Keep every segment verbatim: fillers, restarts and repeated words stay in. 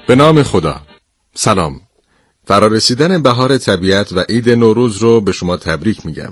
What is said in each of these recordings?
به نام خدا. سلام. فرارسیدن بهار طبیعت و عید نوروز رو به شما تبریک میگم.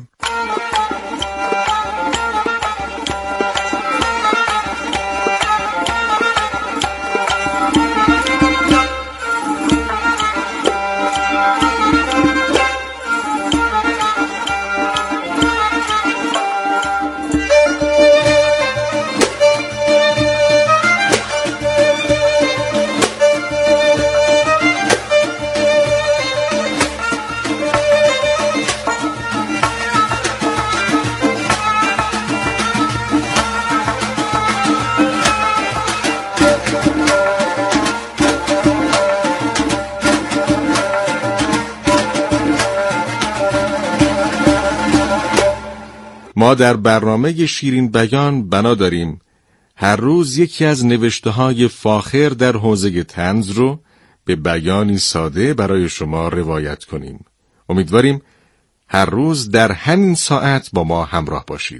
ما در برنامه شیرین بیان بنا داریم هر روز یکی از نوشته‌های فاخر در حوزه طنز رو به بیانی ساده برای شما روایت کنیم. امیدواریم هر روز در همین ساعت با ما همراه باشید.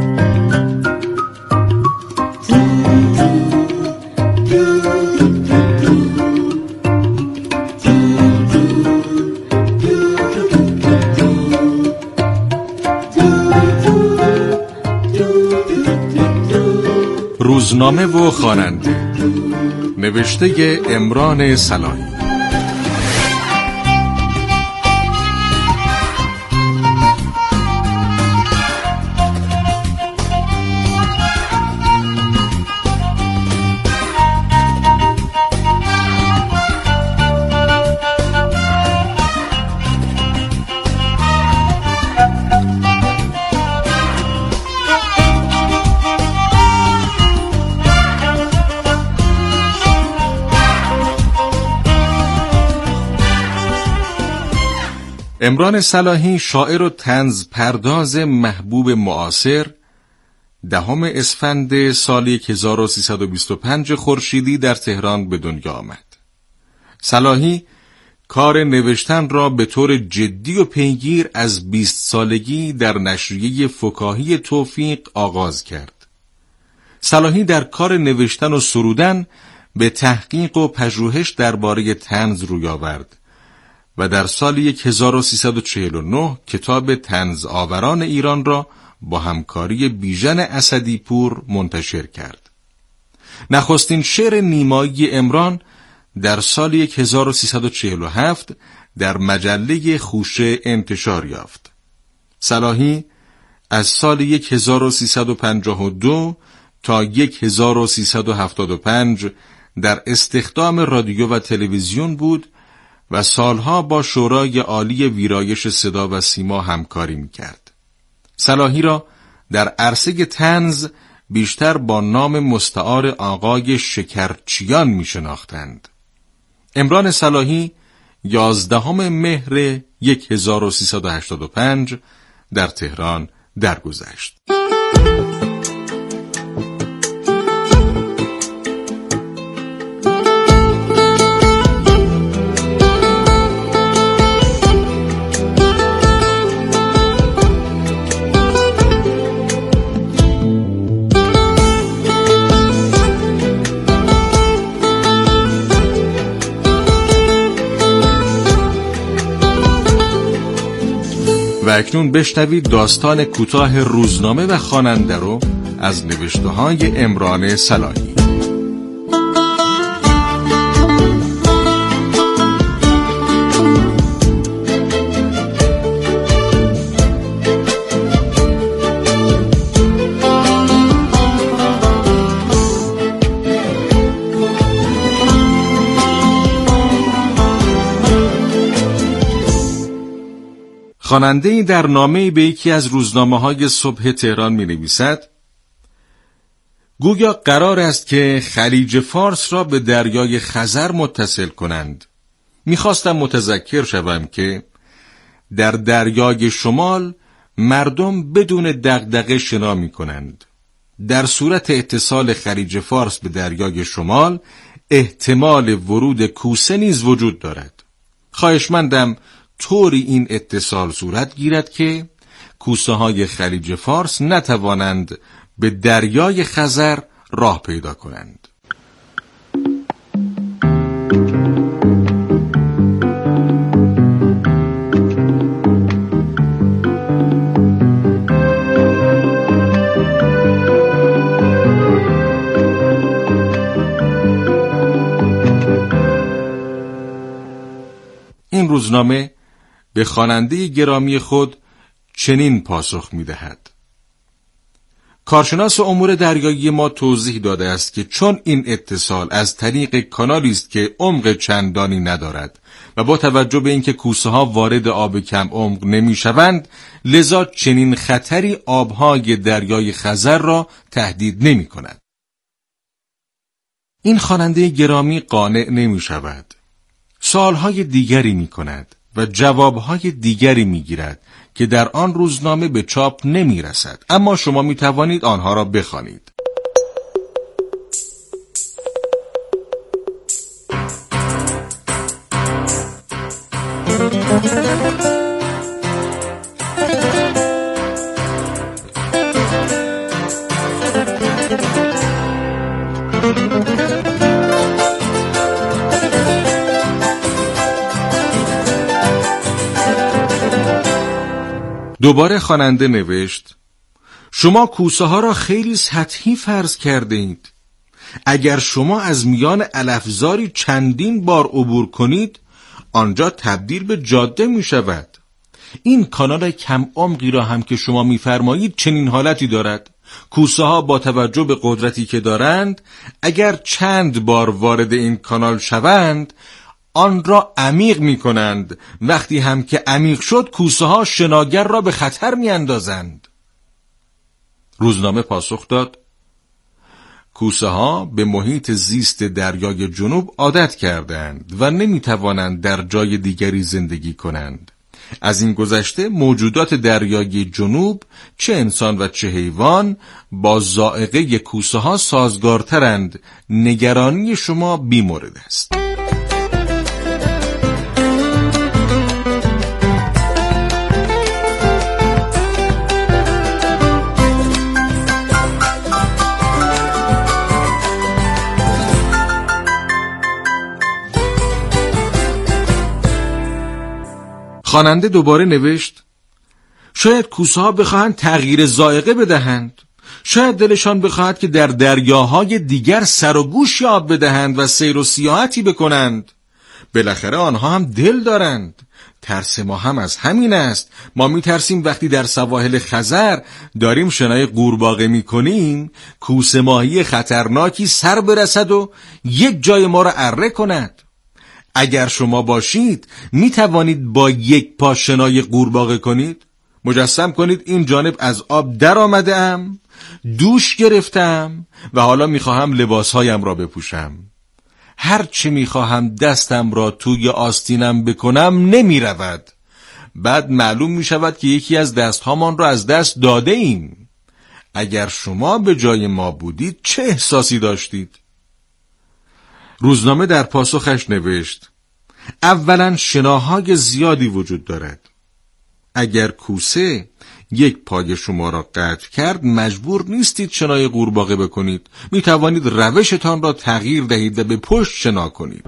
روزنامه و خواننده، نوشته عمران صلاحی. عمران صلاحی شاعر و طنز پرداز محبوب معاصر دهم اسفند سال هزار و سیصد و بیست و پنج خورشیدی در تهران به دنیا آمد. صلاحی کار نوشتن را به طور جدی و پیگیر از بیست سالگی در نشریه فکاهی توفیق آغاز کرد. صلاحی در کار نوشتن و سرودن به تحقیق و پژوهش درباره طنز روی آورد و در سال هزار و سیصد و چهل و نه کتاب طنز آوران ایران را با همکاری بیژن اسدی پور منتشر کرد. نخستین شعر نیمایی عمران در سال هزار و سیصد و چهل و هفت در مجله خوشه انتشار یافت. صلاحی از سال هزار و سیصد و پنجاه و دو تا هزار و سیصد و هفتاد و پنج در استخدام رادیو و تلویزیون بود و سالها با شورای عالی ویرایش صدا و سیما همکاری می‌کرد. صلاحی را در عرصه طنز بیشتر با نام مستعار آقای شکرچیان می‌شناختند. عمران صلاحی یازدهم مهر هزار و سیصد و هشتاد و پنج در تهران درگذشت. و اکنون بشنوید داستان کوتاه روزنامه و خواننده رو از نوشته‌های عمران صلاحی. خواننده‌ای در نامه‌ای به یکی از روزنامه‌های صبح تهران می‌نویسد: گویا قرار است که خلیج فارس را به دریای خزر متصل کنند. می‌خواستم متذکر شوم که در دریای شمال مردم بدون دغدغه شنا می‌کنند. در صورت اتصال خلیج فارس به دریای شمال احتمال ورود کوسه نیز وجود دارد. خواهشمندم طوری این اتصال صورت گیرد که کوسه های خلیج فارس نتوانند به دریای خزر راه پیدا کنند. این روزنامه به خواننده گرامی خود چنین پاسخ می‌دهد: کارشناس امور دریایی ما توضیح داده است که چون این اتصال از طریق کانالی است که عمق چندانی ندارد و با توجه به اینکه کوسه ها وارد آب کم عمق نمی‌شوند، لذا چنین خطری آبهای دریای خزر را تهدید نمی‌کند. این خواننده گرامی قانع نمی‌شود. سوالهای دیگری می‌کند و جوابهای دیگری می‌گیرد که در آن روزنامه به چاپ نمی‌رسد، اما شما می‌توانید آنها را بخوانید. دوباره خواننده نوشت: شما کوسه ها را خیلی سطحی فرض کرده اید. اگر شما از میان علفزاری چندین بار عبور کنید، آنجا تبدیل به جاده می شود. این کانال کم عمقی را هم که شما می فرمایید چنین حالتی دارد. کوسه ها با توجه به قدرتی که دارند، اگر چند بار وارد این کانال شوند، آن را عمیق می کنند. وقتی هم که عمیق شد، کوسه ها شناگر را به خطر می اندازند. روزنامه پاسخ داد: کوسه ها به محیط زیست دریای جنوب عادت کردند و نمی توانند در جای دیگری زندگی کنند. از این گذشته موجودات دریای جنوب، چه انسان و چه حیوان، با ذائقه کوسه ها سازگارترند. نگرانی شما بی‌مورد است. خواننده دوباره نوشت: شاید کوسه ها بخواهند تغییر ذائقه بدهند. شاید دلشان بخواهد که در دریاهای دیگر سر و گوش یاب بدهند و سیر و سیاحتی بکنند. بالاخره آنها هم دل دارند. ترس ما هم از همین است. ما می ترسیم وقتی در سواحل خزر داریم شنای قورباغه می کنیم، کوسه ماهی خطرناکی سر برسد و یک جای ما را اره کند. اگر شما باشید، می توانید با یک پا شنای قورباغه کنید؟ مجسم کنید این جانب از آب در آمده ام، دوش گرفتم و حالا می خواهم لباسهایم را بپوشم. هر چی می خواهم دستم را توی آستینم بکنم نمی رود. بعد معلوم می شود که یکی از دستهامان را از دست داده ایم. اگر شما به جای ما بودید چه احساسی داشتید؟ روزنامه در پاسخش نوشت: اولا شناهای زیادی وجود دارد. اگر کوسه یک پای شما را قطع کرد، مجبور نیستید شنای قورباغه بکنید. می توانید روشتان را تغییر دهید و به پشت شنا کنید.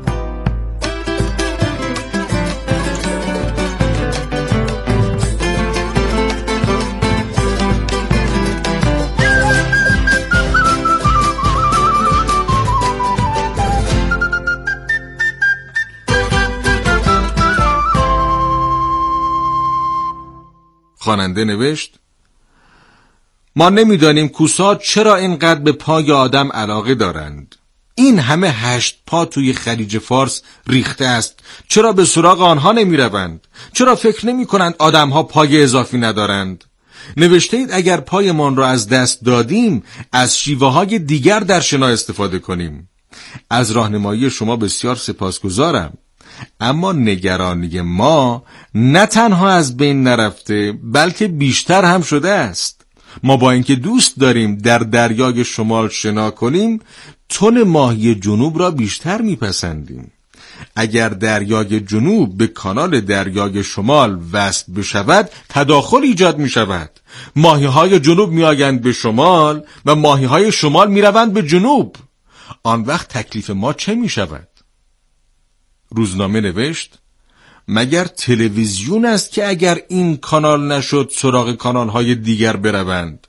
خواننده نوشت: ما نمیدانیم کوسه چرا اینقدر به پای آدم علاقه دارند. این همه هشت پا توی خلیج فارس ریخته است. چرا به سراغ آنها نمی روند؟ چرا فکر نمی کنند آدم ها پای اضافی ندارند؟ نوشته اید اگر پایمان را از دست دادیم، از شیوه های دیگر در شنا استفاده کنیم. از راهنمایی شما بسیار سپاسگزارم. اما نگرانی ما نه تنها از بین نرفته، بلکه بیشتر هم شده است. ما با اینکه دوست داریم در دریای شمال شنا کنیم، تن ماهی جنوب را بیشتر میپسندیم. اگر دریای جنوب به کانال دریای شمال وصل بشود، تداخل ایجاد می شود. ماهی های جنوب می آیند به شمال و ماهی های شمال می روند به جنوب. آن وقت تکلیف ما چه می شود؟ روزنامه نوشت: مگر تلویزیون است که اگر این کانال نشد سراغ کانال های دیگر بروند؟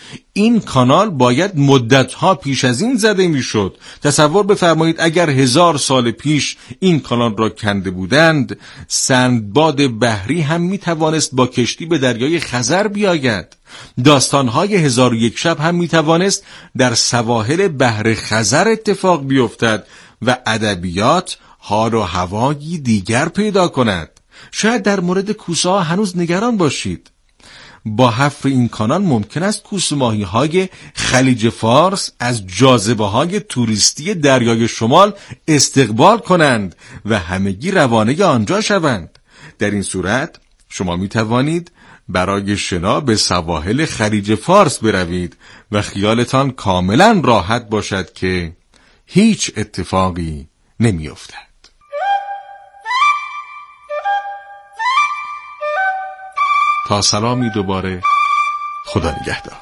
این کانال باید مدتها پیش از این زده میشد. تصور بفرمایید اگر هزار سال پیش این کانال را کنده بودند، سندباد بحری هم میتوانست با کشتی به دریای خزر بیاید. داستانهای هزار و یک شب هم میتوانست در سواحل بحر خزر اتفاق بیفتد و ادبیات حال و هوایی دیگر پیدا کند. شاید در مورد کوسه ها هنوز نگران باشید. با حفر این کانال ممکن است کوسه ماهی های خلیج فارس از جاذبه های توریستی دریای شمال استقبال کنند و همگی روانه آنجا شوند. در این صورت شما می توانید برای شنا به سواحل خلیج فارس بروید و خیالتان کاملا راحت باشد که هیچ اتفاقی نمی افتد. تا سلامی دوباره، خدا نگهدار.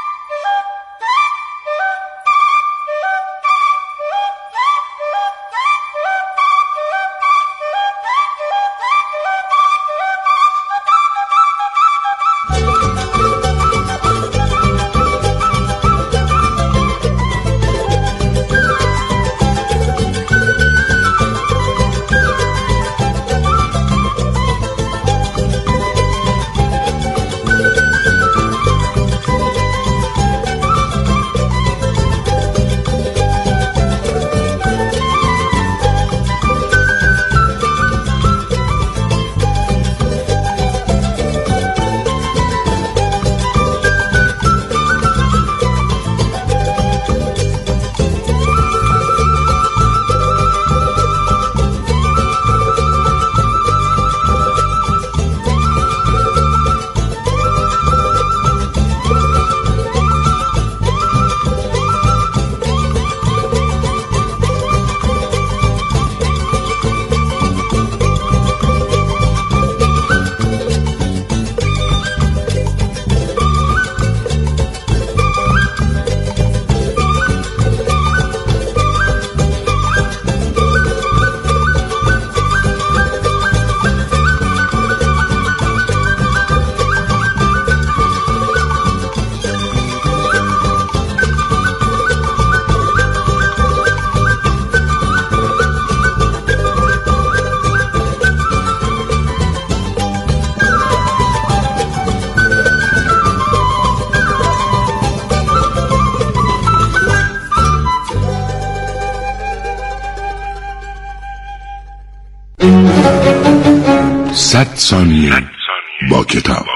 صد ثانیه با کتاب.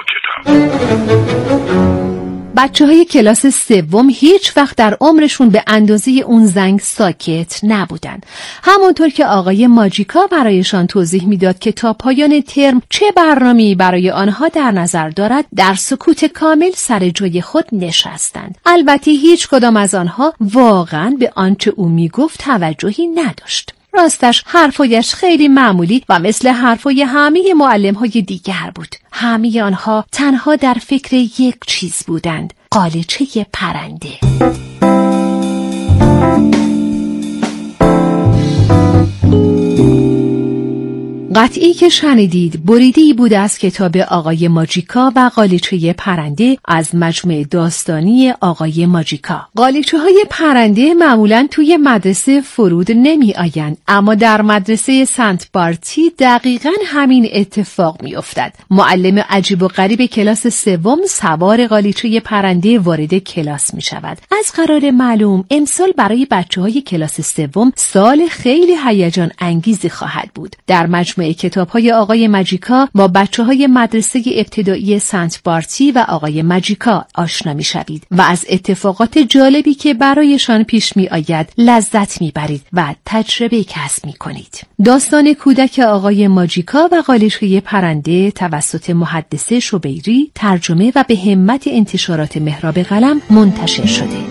بچه های کلاس سوم هیچ وقت در عمرشون به اندازه اون زنگ ساکت نبودن. همونطور که آقای ماجیکا برایشان توضیح میداد که تا پایان ترم چه برنامه‌ای برای آنها در نظر دارد، در سکوت کامل سر جای خود نشستند. البته هیچ کدام از آنها واقعاً به آنچه او میگفت توجهی نداشت. راستش حرفایش خیلی معمولی و مثل حرفای همه معلم‌های دیگر بود. همه آنها تنها در فکر یک چیز بودند: قالیچه پرنده. قطعی که شنیدید بریده‌ای بود از کتاب آقای ماجیکا و قالیچه پرنده از مجموعه داستانی آقای ماجیکا. قالیچه‌های پرنده معمولاً توی مدرسه فرود نمی آیند، اما در مدرسه سنت بارتی دقیقاً همین اتفاق می افتد. معلم عجیب و غریب کلاس سوم سوار قالیچه پرنده وارد کلاس می شود. از قرار معلوم امسال برای بچه‌های کلاس سوم سال خیلی هیجان انگیزی خواهد بود. در مجموعه کتاب‌های آقای ماجیکا با بچه‌های مدرسه ابتدایی سنت بارتی و آقای ماجیکا آشنا می‌شوید و از اتفاقات جالبی که برایشان پیش می‌آید لذت می‌برید و تجربه کسب می‌کنید. داستان کودک آقای ماجیکا و قالیچه پرنده توسط محدثه شبیری ترجمه و به همت انتشارات مهراب قلم منتشر شده.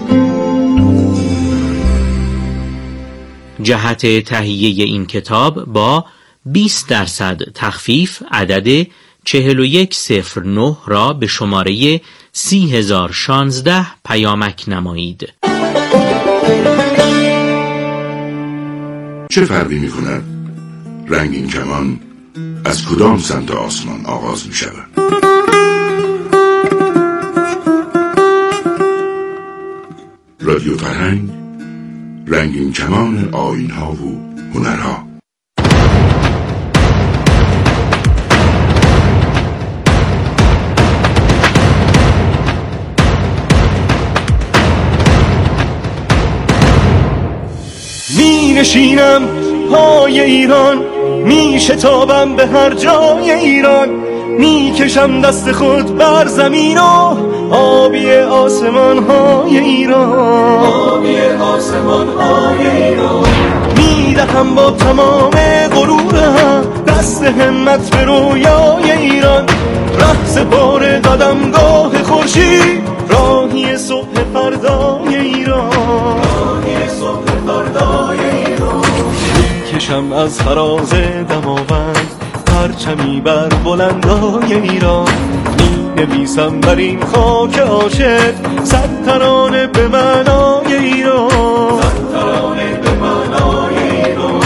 جهت تهیه این کتاب با بیست درصد تخفیف عدد چهل و یک صفر نه را به شماره سی هزار و شانزده پیامک نمایید. چه فرقی می کند رنگین کمان از کدام سمت آسمان آغاز می شود؟ رادیو فرهنگ، رنگین کمان آیین‌ها و هنرها. می نشینم پای ایران، می شتابم به هر جای ایران، می کشم دست خود بر زمین و آبی آسمان های ایران، آبی آسمان های ایران، می دهم با تمام غرورم دست همت به رویای ایران، ره سپار قدمگاه خورشید، راهی صبح فردای ایران، راهی صبح فردای ایران، کشم از فراز دماوند پرچمی بر بلندای ایران، می نویسم بر این خاک عاشق صد ترانه به معنای ایران، صد ترانه به معنای ایران.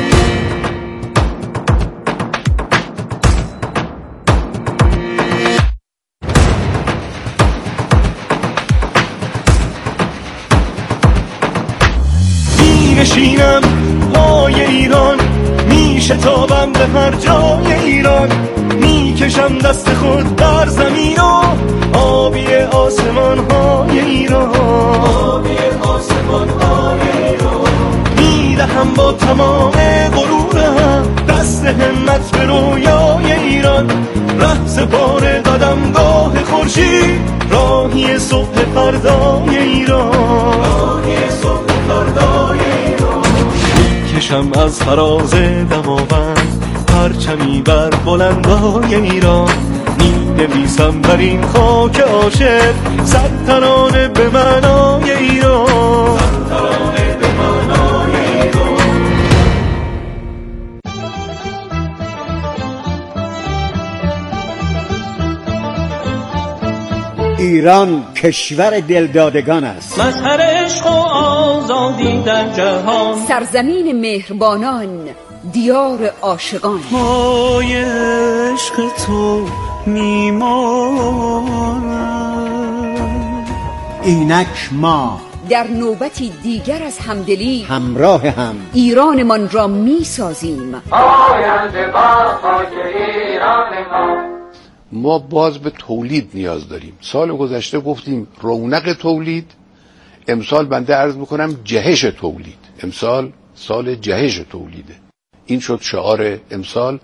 می نشینم پای ایران، می شتابم به هر جای ایران، می کشم دست خود بر زمین و آبی آسمان های ایران، آبی آسمان های ایران، می دهم با تمام غرورم دست همت به رویای ایران، ره سپار قدمگاه خورشید، راهی صبح فردای ایران، راهی صبح فردای ایران، کشم از فراز دماوند پرچمی بر بلندای ایران، می نویسم بر این خاک عاشق صد ترانه به معنای ایران، صد ترانه به معنای ایران. ایران کشور دلدادگان است، مظهر عشق و آزادی در جهان، سرزمین مهربانان، دیار عاشقان. پای عشق تو میمانم، اینک ما در نوبتی دیگر از همدلی همراه هم ایرانمان را میسازیم. آینده با خاک ایران ما. ما باز به تولید نیاز داریم. سال گذشته گفتیم رونق تولید، امسال بنده عرض میکنم جهش تولید. امسال سال جهش تولیده. این شد شعار امسال.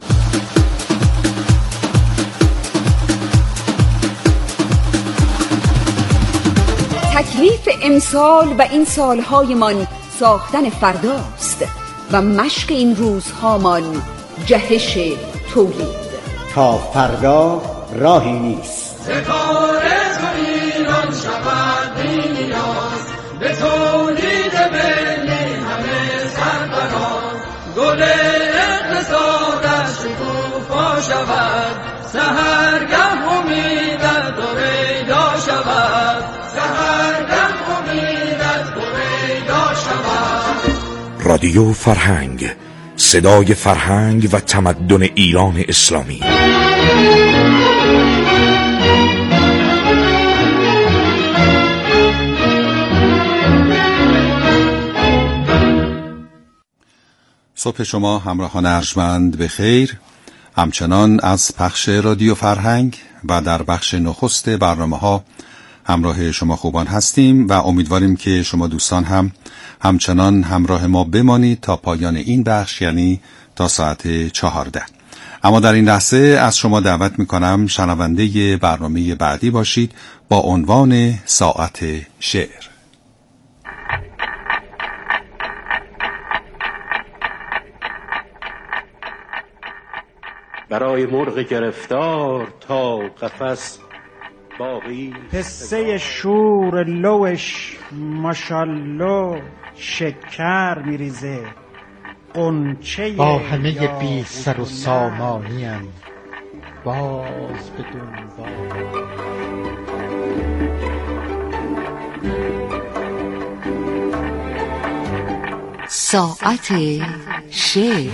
تکلیف امسال و این سالهایمان ساختن فرداست و مشق این روزهامان جهش تولید. تا فردا راهی نیست. ستاره تو ایران شود نیاز، به تولید ملی همه سرفراز، گل اقتصادش شکوفا شود، سحرگه امیدت پیدا شود، سحرگه امیدت پیدا شود. رادیو فرهنگ، صدای فرهنگ و تمدن ایران اسلامی. صبح شما همراهان ارجمند به خیر. همچنان از پخش رادیو فرهنگ و در بخش نخست برنامه ها همراه شما خوبان هستیم و امیدواریم که شما دوستان هم همچنان همراه ما بمانید تا پایان این بخش، یعنی تا ساعت چهارده. اما در این لحظه از شما دعوت میکنم شنونده برنامه بعدی باشید با عنوان ساعت شعر. برای مرغ گرفتار تا قفس باقی، پسته شور لوش ماشالله شکر میریزه، قنچه با همه بی سر و سامانیم باز به دنبال. ساعت شعر.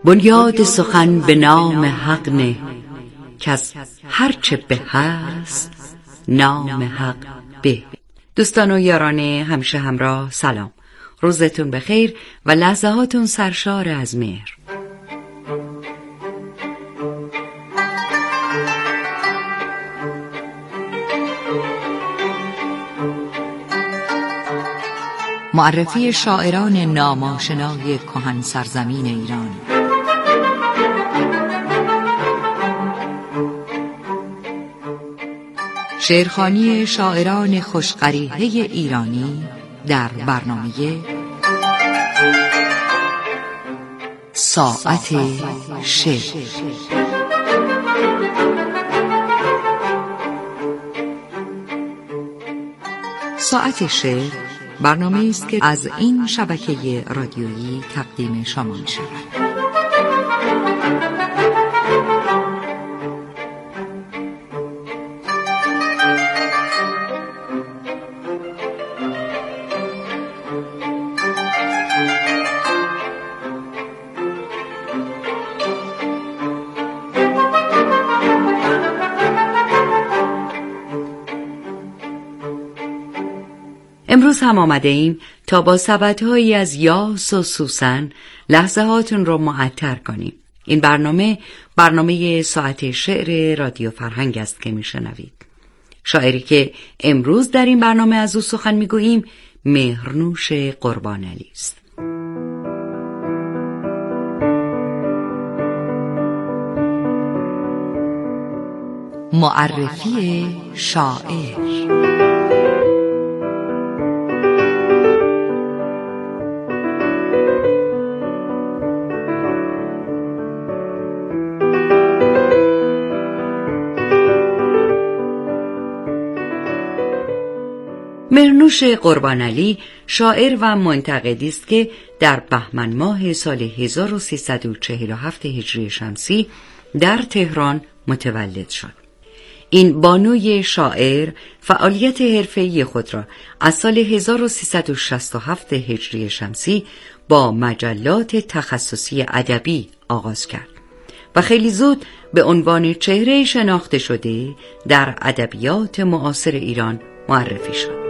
بنیاد سخن به نام حق نه، که از هرچه به هست نام حق به. دوستان و یاران همیشه همراه، سلام، روزتون بخیر و لحظه هاتون سرشار از مهر. معرفی شاعران ناماشنای کهن سرزمین ایران. شعرخوانی شاعران خوشقریحه ایرانی در برنامه ساعت شعر. ساعت شعر برنامه است که از این شبکه رادیویی تقدیم شما می شود. امروز هم آمده ایم تا با سبدهایی از یاس و سوسن لحظه هاتون رو معطر کنیم. این برنامه برنامه ساعت شعر رادیو فرهنگ است که میشنوید. شاعری که امروز در این برنامه از او سخن میگوییم مهرنوش قربانعلی است. معرفی شاعر. مهرنوش قربانعلی شاعر و منتقدی است که در بهمن ماه سال هزار و سیصد و چهل و هفت هجری شمسی در تهران متولد شد. این بانوی شاعر فعالیت حرفه‌ای خود را از سال هزار و سیصد و شصت و هفت هجری شمسی با مجلات تخصصی ادبی آغاز کرد و خیلی زود به عنوان چهره شناخته شده در ادبیات معاصر ایران معرفی شد.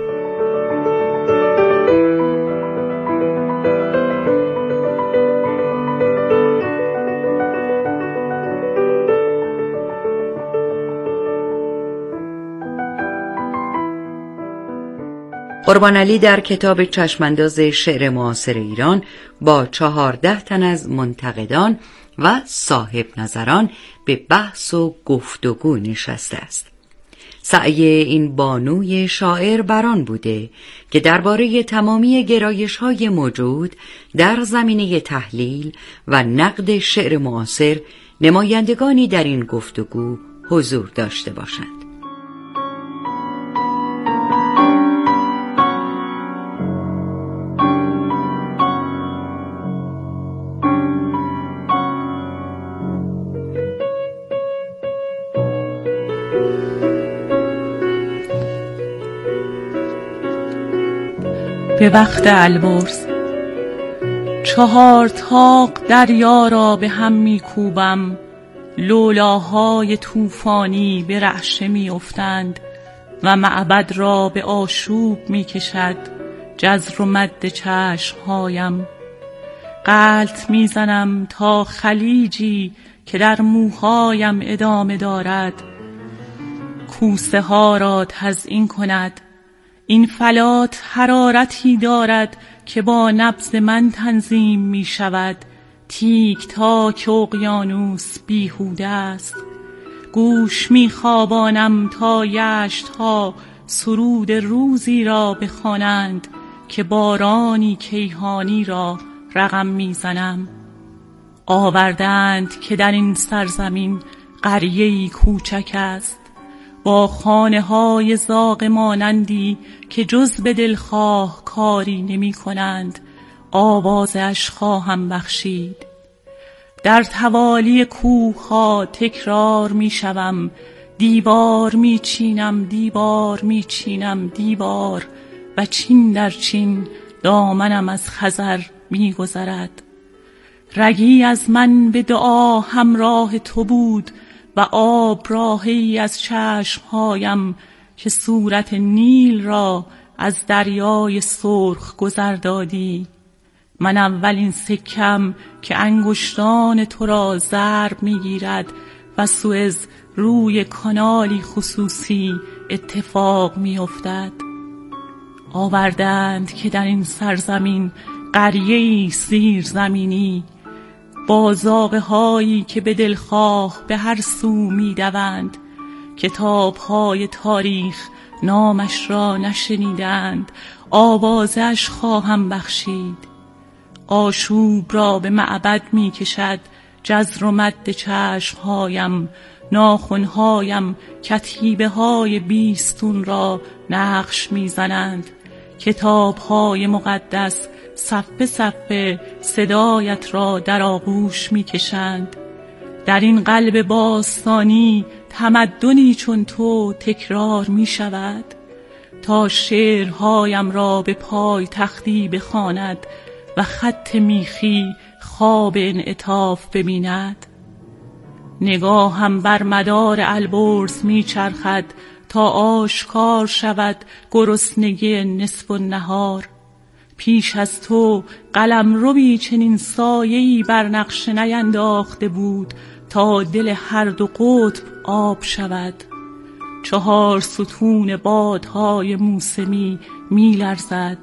قربانعلی در کتاب چشمانداز شعر معاصر ایران با چهارده تن از منتقدان و صاحب نظران به بحث و گفتگو نشسته است. سعی این بانوی شاعر بران بوده که درباره تمامی گرایش‌های موجود در زمینه تحلیل و نقد شعر معاصر نمایندگانی در این گفتگو حضور داشته باشند. به وقت البرز چهار تاق دریا را به هم می کوبم، لولاهای طوفانی به رعشه می افتند و معبد را به آشوب می کشد جزر و مد چشمهایم. غلط می زنم تا خلیجی که در موهایم ادامه دارد کوسه ها را تزیین کند. این فلات حرارتی دارد که با نبض من تنظیم می شود. تیک تاک اقیانوس بیهوده است. گوش می خوابانم تا یشت ها سرود روزی را بخوانند که بارانی کیهانی را رقم می زنم. آوردند که در این سرزمین قریه‌ای کوچک است با خانه های زاغ مانندی که جز به دلخواه کاری نمی کنند. آوازش خواهم بخشید. در توالی کوه ها تکرار می شوم، دیوار می چینم دیوار می چینم دیوار و چین در چین دامنم از خزر می گذرد. رگی از من به دعا همراه تو بود و آب راهی از چشمهایم که صورت نیل را از دریای سرخ گذر دادی. من اولین سکم که انگشتان تو را ضرب میگیرد و سوئز روی کانالی خصوصی اتفاق میافتد. آوردند که در این سرزمین قریه‌ای سیر زمینی با زاغه‌هایی که به دلخواه به هر سو می‌دوند، کتاب‌های تاریخ نامش را نشنیدند، آوازش خواهم بخشید. آشوب را به معبد می‌کشد جزر و مد چشمهایم، ناخنهایم کتیبه های بیستون را نقش میزنند. کتاب های مقدس صفحه صفحه صدایت را در آغوش میکشند. در این قلب باستانی تمدنی چون تو تکرار میشود تا شعرهایم را به پای تختی بخواند و خط میخی خواب انعطاف ببیند. نگاهم بر مدار البرز میچرخد تا آشکار شود گرسنگی نصف النهار. پیش از تو قلمروی چنین سایه‌ای بر نقشه نینداخته بود تا دل هر دو قطب آب شود. چهار ستون بادهای موسمی میلرزد.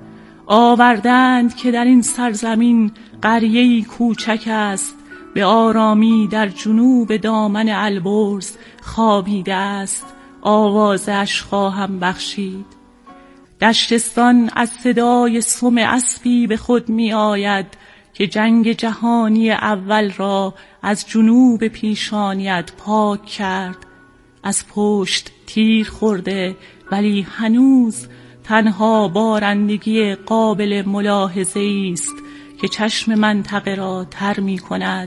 آوردند که در این سرزمین قریه‌ای کوچک است، به آرامی در جنوب دامن البرز خوابیده است. آوازش خواهم بخشید. دشتستان از صدای سم اسبی به خود می آید که جنگ جهانی اول را از جنوب پیشانیت پاک کرد. از پشت تیر خورده ولی هنوز تنها بارندگی قابل ملاحظه است که چشم منطقه را تر می کند.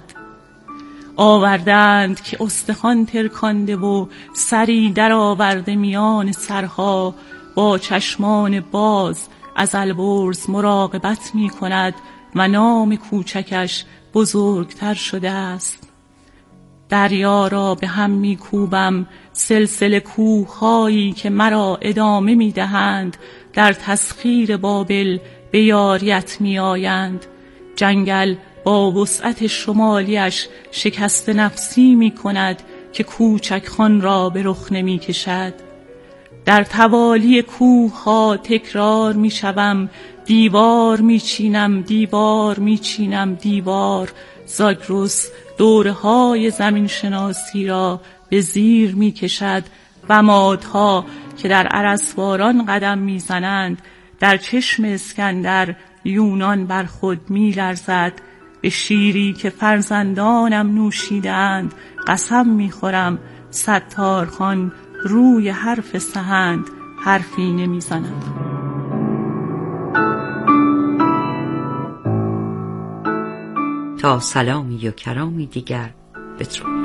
آوردند که استخوان ترکانده و سری در آورده میان سرها با چشمان باز از البرز مراقبت می کند و نام کوچکش بزرگتر شده است. دریا را به هم می کوبم، سلسله کوه‌هایی که مرا ادامه می دهند در تسخیر بابل به یاریت می آیند. جنگل با وسعت شمالیش شکست نفسی می کند که کوچک خان را به رخ نمی کشد. در توالی کوه ها تکرار می شوم، دیوار می چینم، دیوار می چینم، دیوار. زاگرس دوره های زمین شناسی را به زیر می کشد و مادها که در ارسواران قدم می زنند در چشم اسکندر یونان بر خود می لرزد. به شیری که فرزندانم نوشیدند قسم می خورم ستارخان روی حرف سهند حرفی نمی زند. تا سلامی و کرامی دیگر بدرود.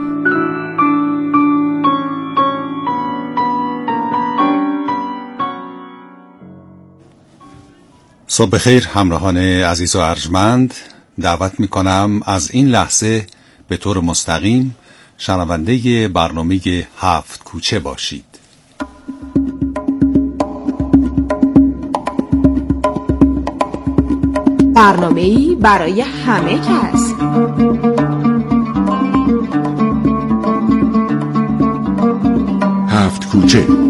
صبح بخیر همراهان عزیز و ارجمند، دعوت می کنم از این لحظه به طور مستقیم شنونده برنامه هفت کوچه باشید. برنامه‌ای برای همه کس. هفت کوچه